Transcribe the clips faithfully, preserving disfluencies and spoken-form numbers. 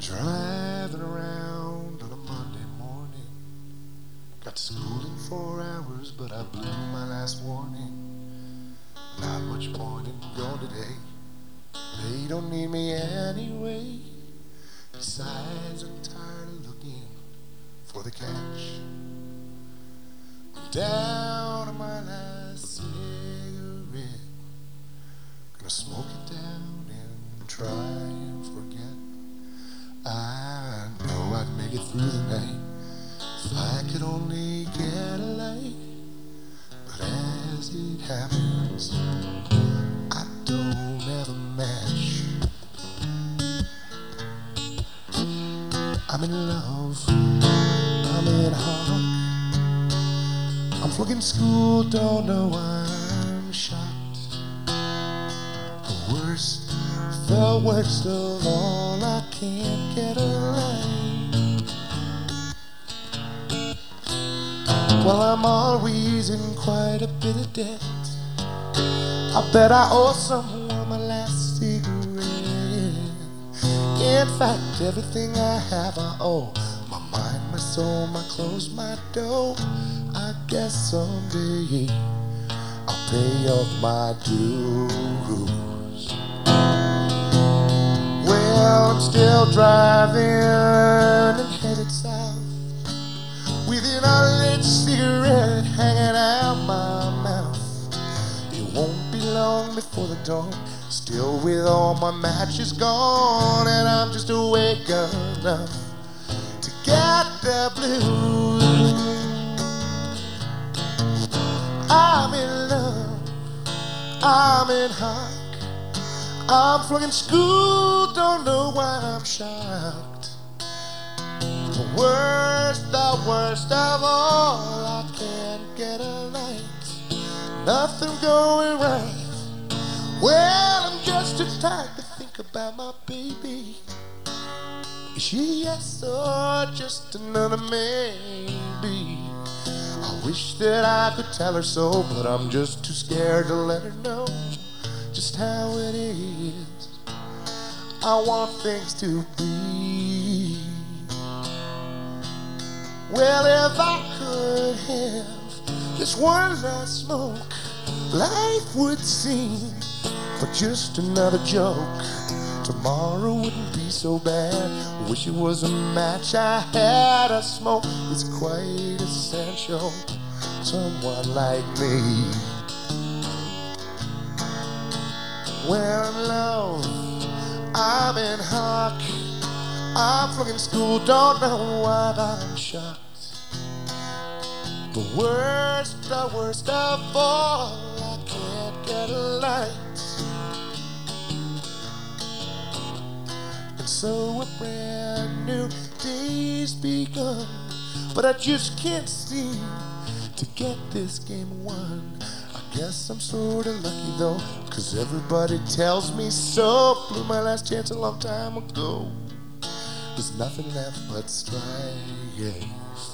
Driving around on a Monday morning. Got to school in four hours, but I blew my last warning. Not much point in going today. They don't need me anyway. Besides, I'm tired of looking for the catch. I'm down to my last cigarette. Gonna smoke it down and try and forget. I know I'd make it through the night if I could only get a light. But as it happens, I don't have a match. I'm in love, I'm in heart. I'm flunking school, don't know why I'm shocked. The worst, the worst of all, I can't get a line. Well, I'm always in quite a bit of debt. I bet I owe someone my last cigarette. In fact, everything I have I owe. My mind, my soul, my clothes, my dough. I guess someday I'll pay off my dues. Well, I'm still driving and headed south with an unlit cigarette hanging out my mouth. It won't be long before the dawn, still with all my matches gone, and I'm just awake enough to get the blues. I'm in love, I'm in heart. I'm flunking school, don't know why I'm shocked. The worst, the worst of all, I can't get a light. Nothing going right. Well, I'm just too tired to think about my baby. Is she yes or just another maybe? I wish that I could tell her so, but I'm just too scared to let her know just how it is. I want things to be. Well, if I could have just one last smoke, life would seem but just another joke. Tomorrow wouldn't be so bad. Wish it was a match I had a smoke. It's quite essential, someone like me. Well, in love, I'm in hock. I'm flunking school, don't know why I'm shocked. The worst, the worst of all, I can't get a light. And so a brand new day's begun, but I just can't seem to get this game won. I guess I'm sorta lucky though, cause everybody tells me so. Blew my last chance a long time ago. There's nothing left but strife.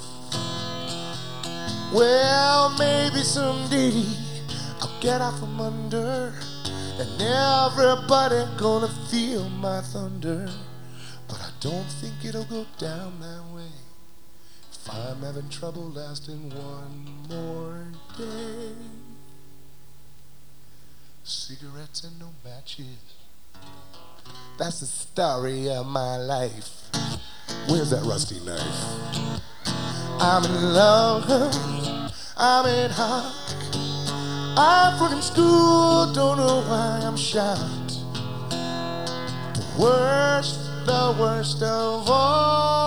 Well, maybe someday I'll get out from under, and everybody gonna feel my thunder. But I don't think it'll go down that way if I'm having trouble lasting one more day. Cigarettes and no matches, that's the story of my life. Where's that rusty knife? I'm in love, I'm in heart. I'm from school, don't know why I'm shocked. The worst, the worst of all,